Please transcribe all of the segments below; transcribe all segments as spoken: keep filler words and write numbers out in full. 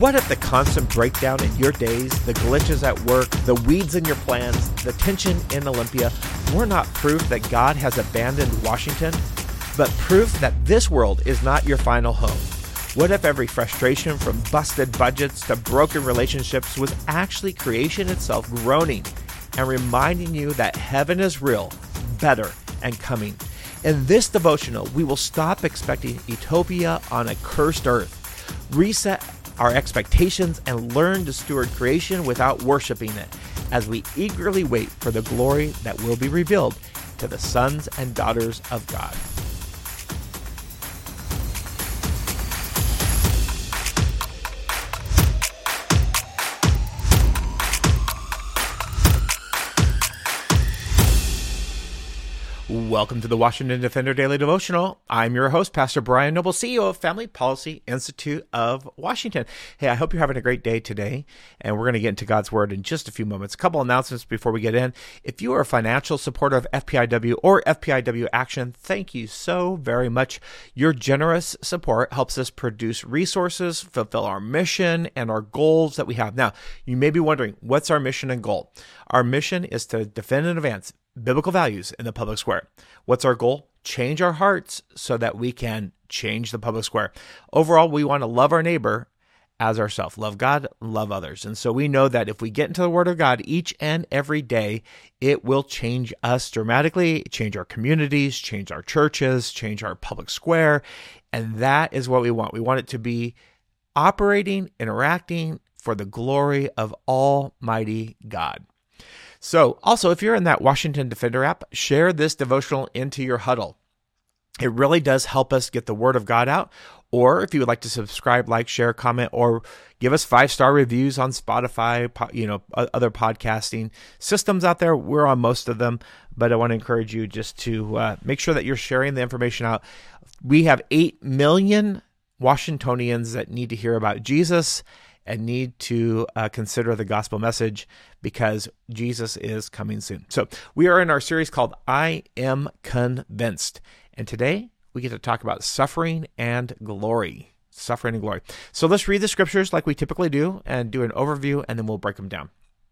What if the constant breakdown in your days, the glitches at work, the weeds in your plans, the tension in Olympia were not proof that God has abandoned Washington, but proof that this world is not your final home? What if every frustration from busted budgets to broken relationships was actually creation itself groaning and reminding you that heaven is real, better, and coming? In this devotional, we will stop expecting utopia on a cursed earth, reset our expectations, and learn to steward creation without worshiping it as we eagerly wait for the glory that will be revealed to the sons and daughters of God. Welcome to the Washington Defender Daily Devotional. I'm your host, Pastor Brian Noble, C E O of Family Policy Institute of Washington. Hey, I hope you're having a great day today, and we're going to get into God's Word in just a few moments. A couple announcements before we get in. If you are a financial supporter of F P I W or F P I W Action, thank you so very much. Your generous support helps us produce resources, fulfill our mission, and our goals that we have. Now, you may be wondering, what's our mission and goal? Our mission is to defend and advance biblical values in the public square. What's our goal? Change our hearts so that we can change the public square. Overall, we want to love our neighbor as ourselves. Love God, love others. And so we know that if we get into the Word of God each and every day, it will change us dramatically, change our communities, change our churches, change our public square. And that is what we want. We want it to be operating, interacting for the glory of Almighty God. So also, if you're in that Washington Defender app, share this devotional into your huddle. It really does help us get the Word of God out. Or if you would like to subscribe, like, share, comment, or give us five-star reviews on Spotify, you know, other podcasting systems out there. We're on most of them, but I want to encourage you just to uh, make sure that you're sharing the information out. We have eight million Washingtonians that need to hear about Jesus and need to uh, consider the gospel message because Jesus is coming soon. So we are in our series called I Am Convinced. And today we get to talk about suffering and glory. Suffering and glory. So let's read the scriptures like we typically do and do an overview, and then we'll break them down.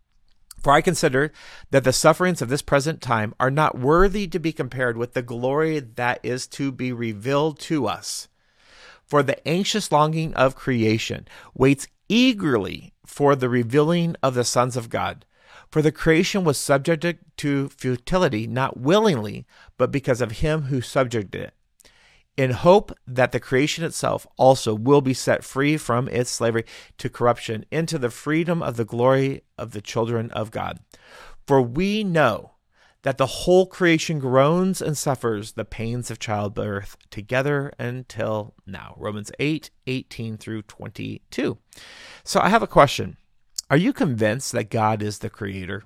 For I consider that the sufferings of this present time are not worthy to be compared with the glory that is to be revealed to us. For the anxious longing of creation waits eagerly for the revealing of the sons of God. For the creation was subjected to futility, not willingly, but because of him who subjected it, in hope that the creation itself also will be set free from its slavery to corruption into the freedom of the glory of the children of God. For we know that the whole creation groans and suffers the pains of childbirth together until now. Romans eight, eighteen through twenty-two. So I have a question. Are you convinced that God is the creator?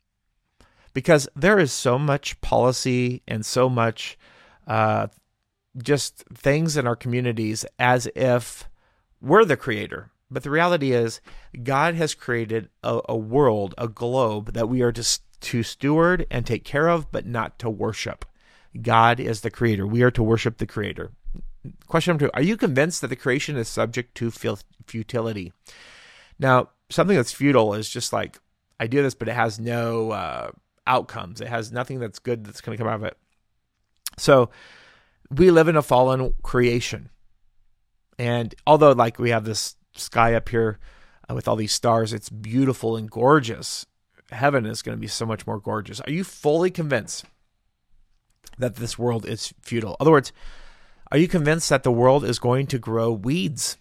Because there is so much policy and so much uh, just things in our communities as if we're the creator. But the reality is God has created a, a world, a globe that we are to to steward and take care of, but not to worship. God is the creator. We are to worship the creator. Question number two, are you convinced that the creation is subject to futility? Now, something that's futile is just like, I do this, but it has no uh, outcomes. It has nothing that's good that's going to come out of it. So we live in a fallen creation. And although like we have this sky up here uh, with all these stars, it's beautiful and gorgeous. Heaven is going to be so much more gorgeous. Are you fully convinced that this world is futile? In other words, are you convinced that the world is going to grow weeds?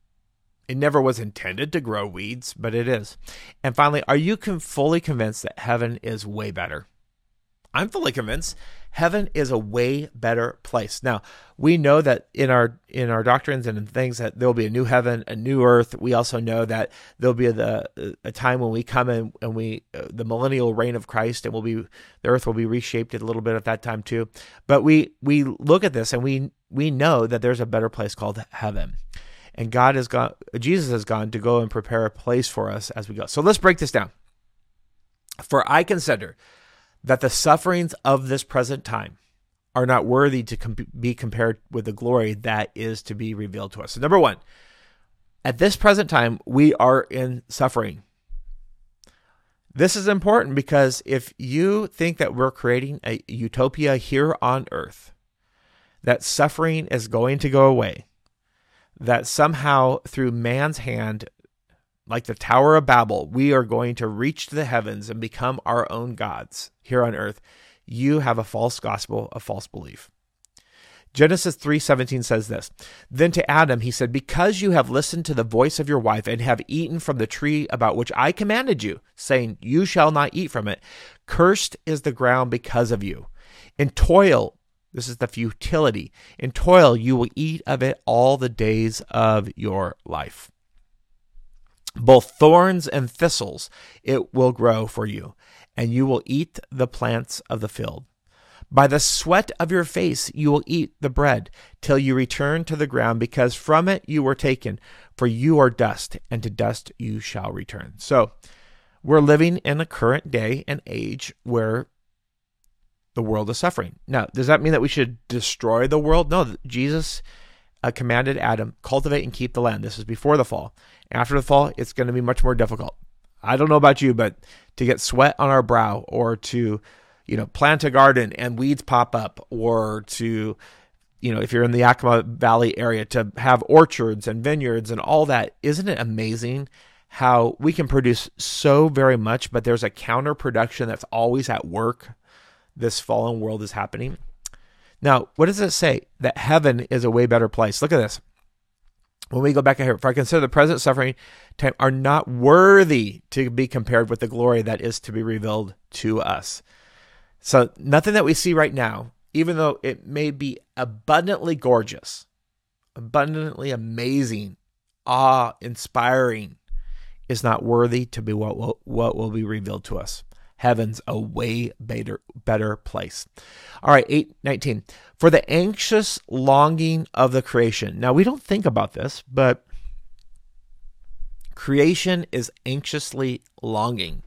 It never was intended to grow weeds, but it is. And finally, are you con- fully convinced that heaven is way better? I'm fully convinced heaven is a way better place. Now, we know that in our in our doctrines and in things that there will be a new heaven, a new earth. We also know that there'll be the a time when we come in and we uh, the millennial reign of Christ, and will be the earth will be reshaped a little bit at that time too. But we we look at this and we we know that there's a better place called heaven. And God has gone, Jesus has gone to go and prepare a place for us as we go. So let's break this down. For I consider that the sufferings of this present time are not worthy to com- be compared with the glory that is to be revealed to us. So number one, At this present time, we are in suffering. This is important because if you think that we're creating a utopia here on earth, that suffering is going to go away, that somehow through man's hand, like the Tower of Babel, we are going to reach the heavens and become our own gods here on earth, you have a false gospel, a false belief. Genesis three seventeen says this, "Then to Adam he said, because you have listened to the voice of your wife and have eaten from the tree about which I commanded you, saying, you shall not eat from it, cursed is the ground because of you. In toil," this is the futility, "in toil you will eat of it all the days of your life. Both thorns and thistles it will grow for you, and you will eat the plants of the field. By the sweat of your face you will eat the bread, till you return to the ground, because from it you were taken, for you are dust, and to dust you shall return." So we're living in a current day and age where the world is suffering. Now, does that mean that we should destroy the world? No, Jesus uh, commanded Adam, cultivate and keep the land. This is before the fall. After the fall, it's going to be much more difficult. I don't know about you, but to get sweat on our brow, or to you know, plant a garden and weeds pop up, or to, you know, if you're in the Yakima Valley area, to have orchards and vineyards and all that. Isn't it amazing how we can produce so very much, but there's a counterproduction that's always at work? This fallen world is happening. Now, what does it say? That heaven is a way better place. Look at this. When we go back here, for I consider the present suffering time are not worthy to be compared with the glory that is to be revealed to us. So nothing that we see right now, even though it may be abundantly gorgeous, abundantly amazing, awe-inspiring, is not worthy to be what will, what will be revealed to us. Heaven's a way better, better place. All right, eight nineteen. "For the anxious longing of the creation." Now, we don't think about this, but creation is anxiously longing,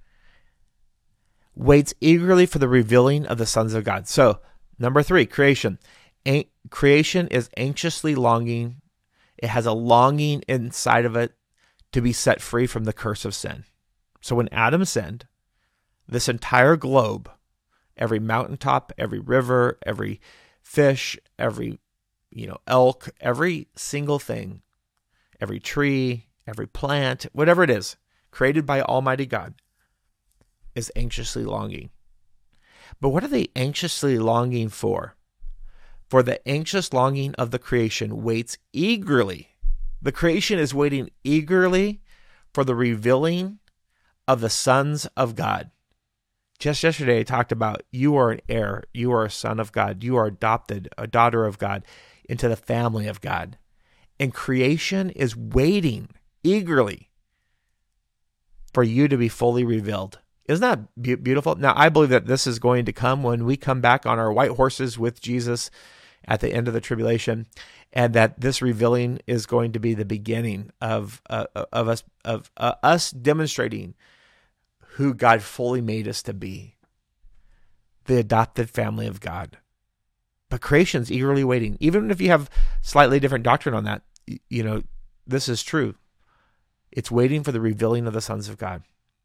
waits eagerly for the revealing of the sons of God. So, number three, creation. An- creation is anxiously longing. It has a longing inside of it to be set free from the curse of sin. So when Adam sinned, this entire globe, every mountaintop, every river, every fish, every you know elk, every single thing, every tree, every plant, whatever it is, created by Almighty God, is anxiously longing. But what are they anxiously longing for? For the anxious longing of the creation waits eagerly. The creation is waiting eagerly for the revealing of the sons of God. Just yesterday I talked about you are an heir, you are a son of God, you are adopted, a daughter of God, into the family of God. And creation is waiting eagerly for you to be fully revealed. Isn't that be- beautiful? Now, I believe that this is going to come when we come back on our white horses with Jesus at the end of the tribulation, and that this revealing is going to be the beginning of uh, of us of uh, us demonstrating who God fully made us to be, the adopted family of God. But creation's eagerly waiting. Even if you have slightly different doctrine on that, you know, this is true. It's waiting for the revealing of the sons of God.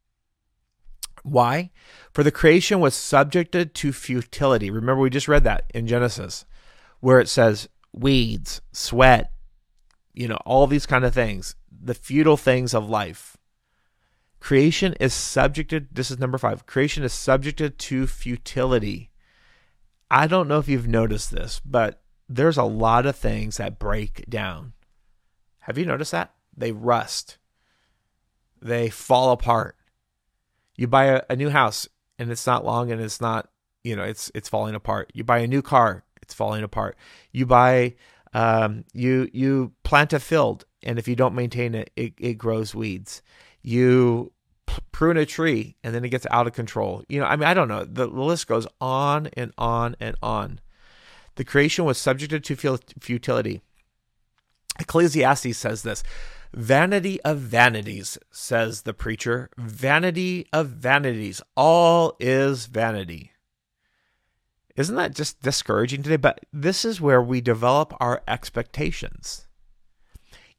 Why? For the creation was subjected to futility. Remember, we just read that in Genesis, where it says weeds, sweat, you know, all these kind of things, the futile things of life. Creation is subjected, this is number five, creation is subjected to futility. I don't know if you've noticed this, but there's a lot of things that break down. Have you noticed that? They rust. They fall apart. You buy a, a new house and it's not long and it's not, you know, it's it's falling apart. You buy a new car, it's falling apart. You buy, um, you you plant a field, and if you don't maintain it, it, it grows weeds. You prune a tree and then it gets out of control. You know, I mean, I don't know. The, the list goes on and on and on. The creation was subjected to futility. Ecclesiastes says this, "Vanity of vanities," says the preacher. Vanity of vanities. All is vanity. Isn't that just discouraging today? But this is where we develop our expectations.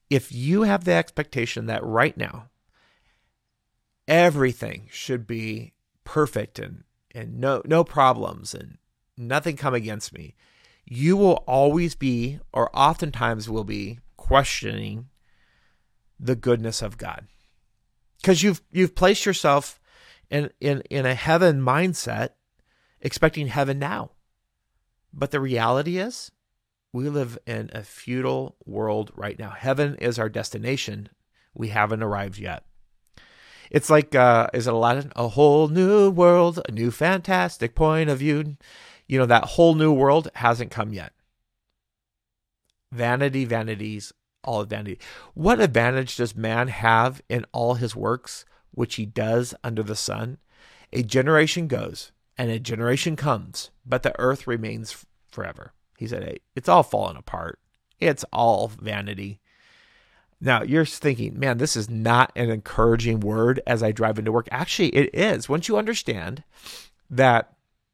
if you have the expectation that right now everything should be perfect and, and no, no problems and nothing come against me, you will always be, or oftentimes will be, questioning the goodness of God. Because you've you've placed yourself in, in, in a heaven mindset, expecting heaven now. But the reality is, we live in a futile world right now. Heaven is our destination. We haven't arrived yet. It's like, uh, is it Aladdin? A whole new world, a new fantastic point of view. You know, that whole new world hasn't come yet. Vanity, vanities, all of vanity. What advantage does man have in all his works, which he does under the sun? A generation goes and a generation comes, but the earth remains forever. He said, hey, it's all falling apart. It's all vanity. Now, you're thinking, man, this is not an encouraging word as I drive into work. Actually, it is. Once you understand that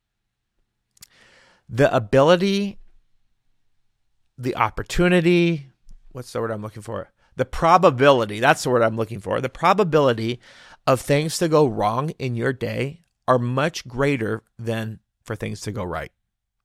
the ability, the opportunity, what's the word I'm looking for? The probability, that's the word I'm looking for. The probability of things to go wrong in your day are much greater than for things to go right.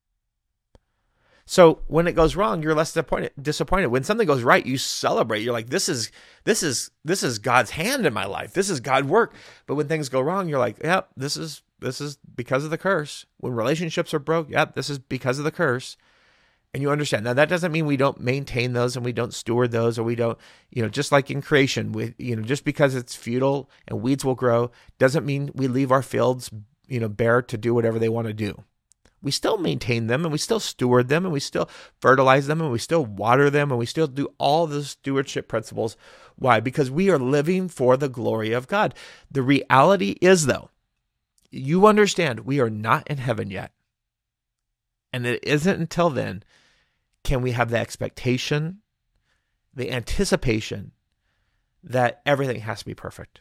So when it goes wrong, you're less disappointed. Disappointed. When something goes right, you celebrate. You're like, "This is this is this is God's hand in my life. This is God's work." But when things go wrong, you're like, "Yep, this is this is because of the curse." When relationships are broke, yep, this is because of the curse. And you understand. Now that doesn't mean we don't maintain those and we don't steward those, or we don't, you know, just like in creation, we, you know, just because it's futile and weeds will grow, doesn't mean we leave our fields, you know, bare to do whatever they want to do. We still maintain them and we still steward them and we still fertilize them and we still water them and we still do all the stewardship principles. Why? Because we are living for the glory of God. The reality is, though, you understand we are not in heaven yet. And it isn't until then can we have the expectation, the anticipation that everything has to be perfect.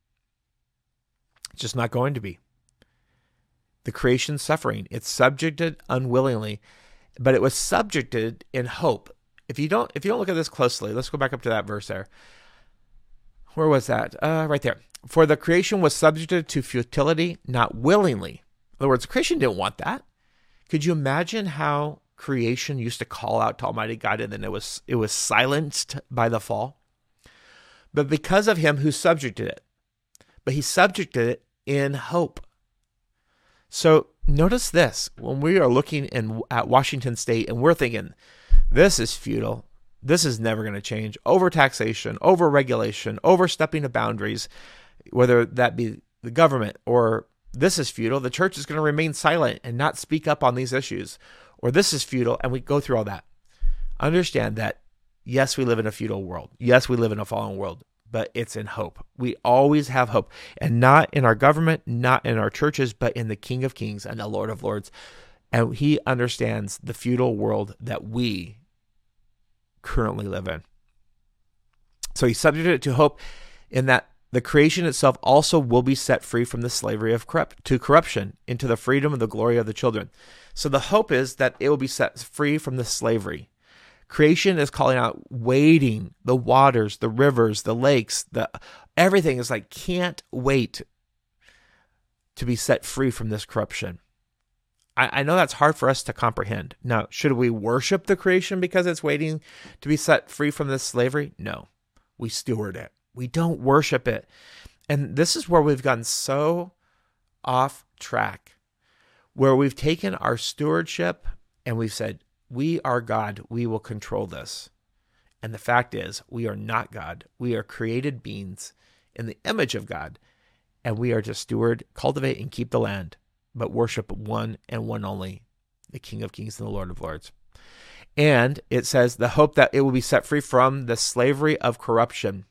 It's just not going to be. The creation suffering, it's subjected unwillingly, but it was subjected in hope. If you don't, if you don't look at this closely, let's go back up to that verse there. Where was that? Uh, right there. For the creation was subjected to futility, not willingly. In other words, creation didn't want that. Could you imagine how creation used to call out to Almighty God, and then it was it was silenced by the fall? But because of him who subjected it, but he subjected it in hope. So notice this, when we are looking in, at Washington State and we're thinking, this is futile, this is never going to change, overtaxation, overregulation, overstepping of boundaries, whether that be the government, or this is futile, the church is going to remain silent and not speak up on these issues, or this is futile, and we go through all that. Understand that, yes, we live in a futile world. Yes, we live in a fallen world. But it's in hope. We always have hope. And not in our government, not in our churches, but in the King of Kings and the Lord of Lords. And he understands the futile world that we currently live in. So he subjected it to hope in that the creation itself also will be set free from the slavery of corrupt to corruption into the freedom of the glory of the children. So the hope is that it will be set free from the slavery. Creation is calling out, waiting, the waters, the rivers, the lakes, the everything is like, can't wait to be set free from this corruption. I, I know that's hard for us to comprehend. Now, should we worship the creation because it's waiting to be set free from this slavery? No, we steward it. We don't worship it. And this is where we've gotten so off track, where we've taken our stewardship and we've said, we are God, we will control this. And the fact is, we are not God. We are created beings in the image of God, and we are to steward, cultivate, and keep the land, but worship one and one only, the King of Kings and the Lord of Lords. And it says, the hope that it will be set free from the slavery of corruption.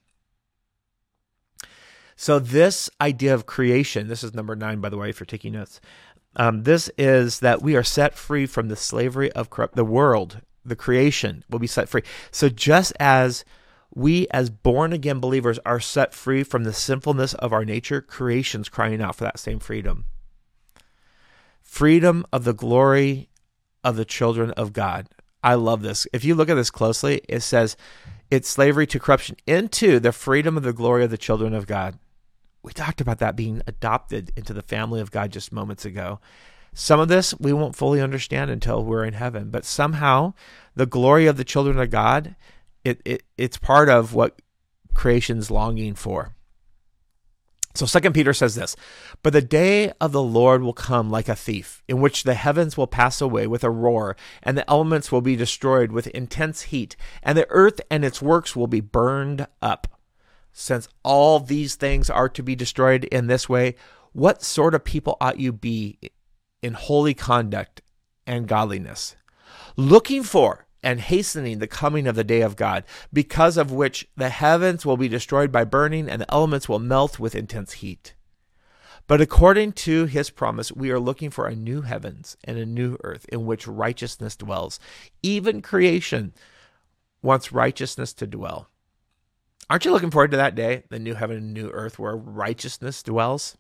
So this idea of creation, this is number nine, by the way, if you're taking notes. Um, this is that we are set free from the slavery of corrupt. The world, the creation will be set free. So just as we as born again believers are set free from the sinfulness of our nature, creation's crying out for that same freedom. Freedom of the glory of the children of God. I love this. If you look at this closely, it says its slavery to corruption into the freedom of the glory of the children of God. We talked about that being adopted into the family of God just moments ago. Some of this we won't fully understand until we're in heaven, but somehow the glory of the children of God, it, it it's part of what creation's longing for. So Second Peter says this, "But the day of the Lord will come like a thief, in which the heavens will pass away with a roar, and the elements will be destroyed with intense heat, and the earth and its works will be burned up. Since all these things are to be destroyed in this way, what sort of people ought you be in holy conduct and godliness, looking for and hastening the coming of the day of God, because of which the heavens will be destroyed by burning, and the elements will melt with intense heat. But according to his promise, we are looking for a new heavens and a new earth in which righteousness dwells. Even creation wants righteousness to dwell." Aren't you looking forward to that day, the new heaven and new earth where righteousness dwells?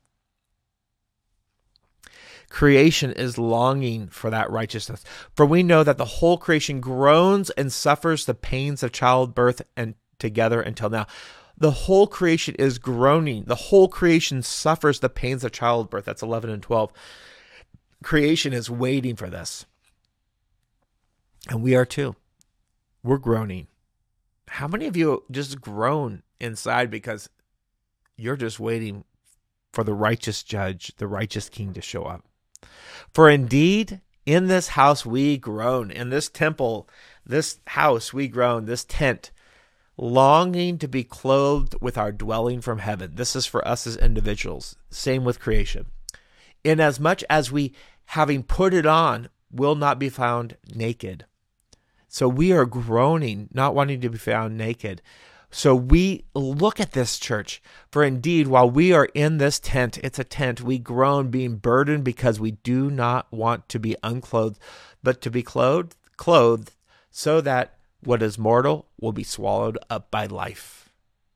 Creation is longing for that righteousness. For we know that the whole creation groans and suffers the pains of childbirth and together until now. The whole creation is groaning. The whole creation suffers the pains of childbirth. That's eleven and twelve. Creation is waiting for this. And we are too. We're groaning. How many of you just groan inside because you're just waiting for the righteous judge, the righteous king to show up? For indeed, in this house we groan, in this temple, this house we groan, this tent, longing to be clothed with our dwelling from heaven. This is for us as individuals. Same with creation. Inasmuch as we, having put it on, will not be found naked. So we are groaning, not wanting to be found naked. So we look at this, church. For indeed, while we are in this tent, it's a tent, we groan, being burdened, because we do not want to be unclothed, but to be clothed, clothed, so that what is mortal will be swallowed up by life.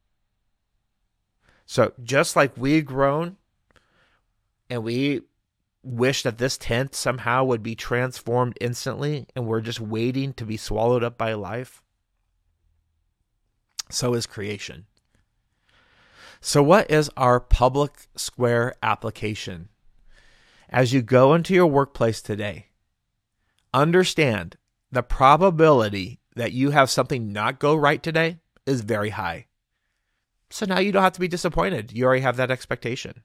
So just like we groan, and we wish that this tent somehow would be transformed instantly, and we're just waiting to be swallowed up by life, so is creation. So what is our public square application? As you go into your workplace today, understand the probability that you have something not go right today is very high. So now you don't have to be disappointed. You already have that expectation.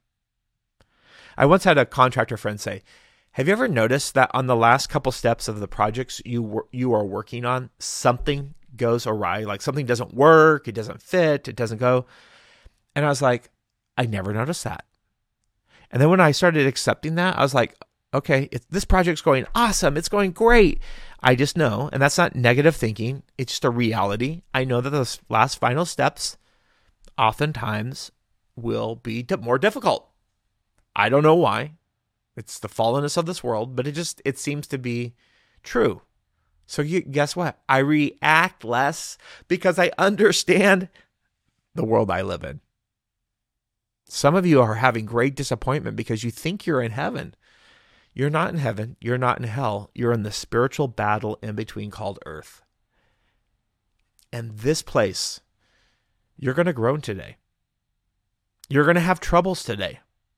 I once had a contractor friend say, "Have you ever noticed that on the last couple steps of the projects you you are working on, something goes awry, like something doesn't work, it doesn't fit, it doesn't go?" And I was like, I never noticed that. And then when I started accepting that, I was like, okay, it, this project's going awesome, it's going great. I just know, and that's not negative thinking, it's just a reality. I know that those last final steps oftentimes will be more difficult. I don't know why. It's the fallenness of this world, but it just, it seems to be true. So you, guess what? I react less because I understand the world I live in. Some of you are having great disappointment because you think you're in heaven. You're not in heaven. You're not in hell. You're in the spiritual battle in between called earth. And this place, you're going to groan today. You're going to have troubles today.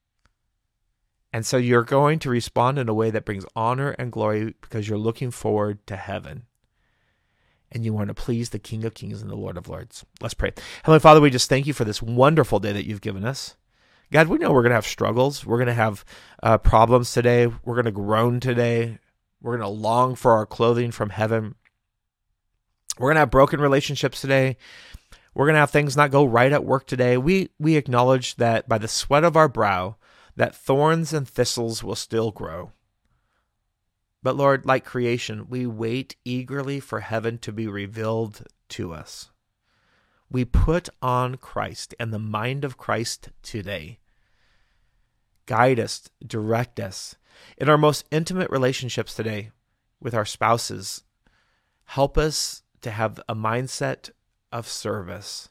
And so you're going to respond in a way that brings honor and glory because you're looking forward to heaven. And you want to please the King of Kings and the Lord of Lords. Let's pray. Heavenly Father, we just thank you for this wonderful day that you've given us. God, we know we're going to have struggles. We're going to have uh, problems today. We're going to groan today. We're going to long for our clothing from heaven. We're going to have broken relationships today. We're going to have things not go right at work today. We we acknowledge that by the sweat of our brow, that thorns and thistles will still grow. But Lord, like creation, we wait eagerly for heaven to be revealed to us. We put on Christ and the mind of Christ today. Guide us, direct us. In our most intimate relationships today with our spouses, help us to have a mindset of service.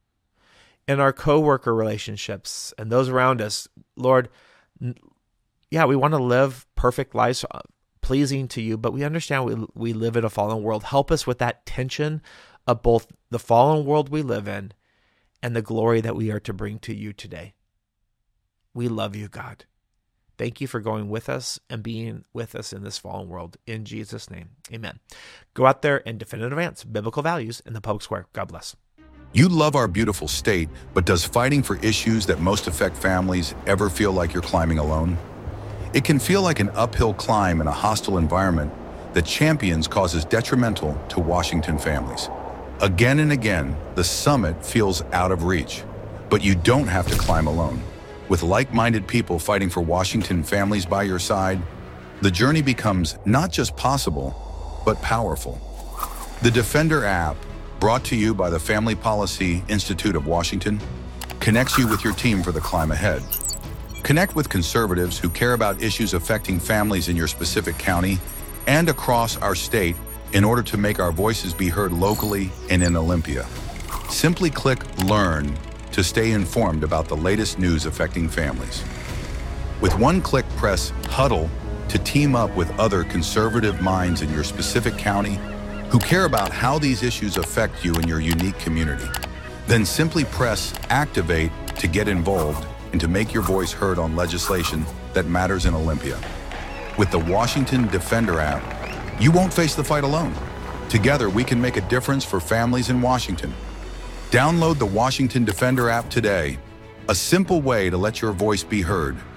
In our co-worker relationships and those around us, Lord, yeah, we want to live perfect lives pleasing to you, but we understand we, we live in a fallen world. Help us with that tension of both the fallen world we live in and the glory that we are to bring to you today. We love you, God. Thank you for going with us and being with us in this fallen world. In Jesus' name, amen. Go out there and defend and advance biblical values in the public square. God bless. You love our beautiful state, but does fighting for issues that most affect families ever feel like you're climbing alone? It can feel like an uphill climb in a hostile environment that champions causes detrimental to Washington families. Again and again, the summit feels out of reach, but you don't have to climb alone. With like-minded people fighting for Washington families by your side, the journey becomes not just possible, but powerful. The Defender app, brought to you by the Family Policy Institute of Washington, connects you with your team for the climb ahead. Connect with conservatives who care about issues affecting families in your specific county and across our state in order to make our voices be heard locally and in Olympia. Simply click Learn to stay informed about the latest news affecting families. With one click, press Huddle to team up with other conservative minds in your specific county who care about how these issues affect you in your unique community. Then simply press Activate to get involved and to make your voice heard on legislation that matters in Olympia. With the Washington Defender app, you won't face the fight alone. Together, we can make a difference for families in Washington. Download the Washington Defender app today, a simple way to let your voice be heard.